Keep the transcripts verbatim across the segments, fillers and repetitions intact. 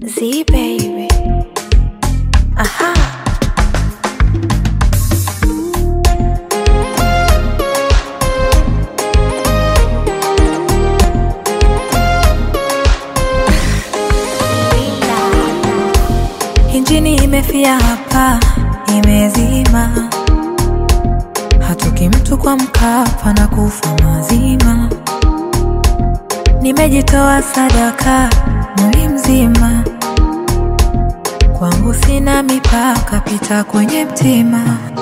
Z baby. Aha. Injini imefia hapa, imezima. Hatoki mtu kwa Mkapa na kufa mazima. Nimejitoa sadaka mwili mzima. Kwangu sina mipaka, pita kwenye mtima.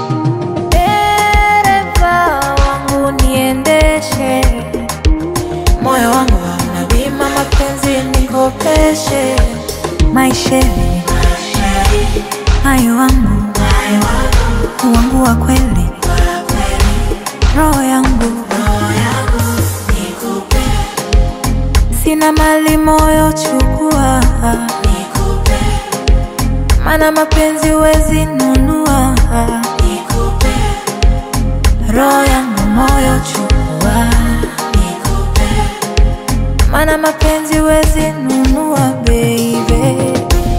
Dereva wangu niendeshe, moyo wangu hauna bima, mapenzi nikopeshe. Maisheni hayo wangu, wangu wa kweli, roho yangu, sina mali moyo chukua, mana mapenzi wezi nunua. Roho yangu moyo chukua, mana mapenzi wezi nunua baby.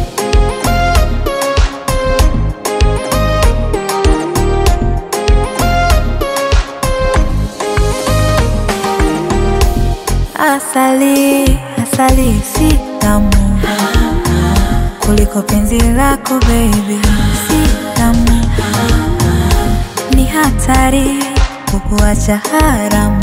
Asali, asali si tamu kuliko penzi lako baby, si tamu. Ni hatari kukuacha haramu,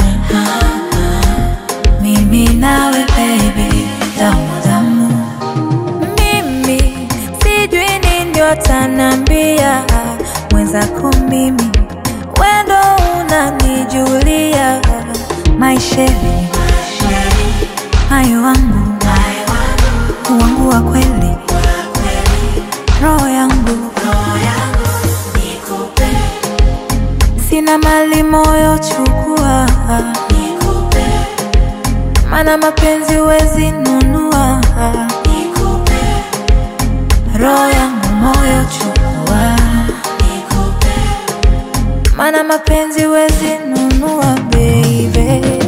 mimi nawe baby, tamu tamu. Mimi sijui nini watanambia, mwenzako mimi wendo unanijulia. Maisheni hayo wangu, wangu wa kweli, roho yangu, sina mali moyo chukua, mana mapenzi wezi nunua. Roho yangu moyo chukua, mana mapenzi wezi nunua baby.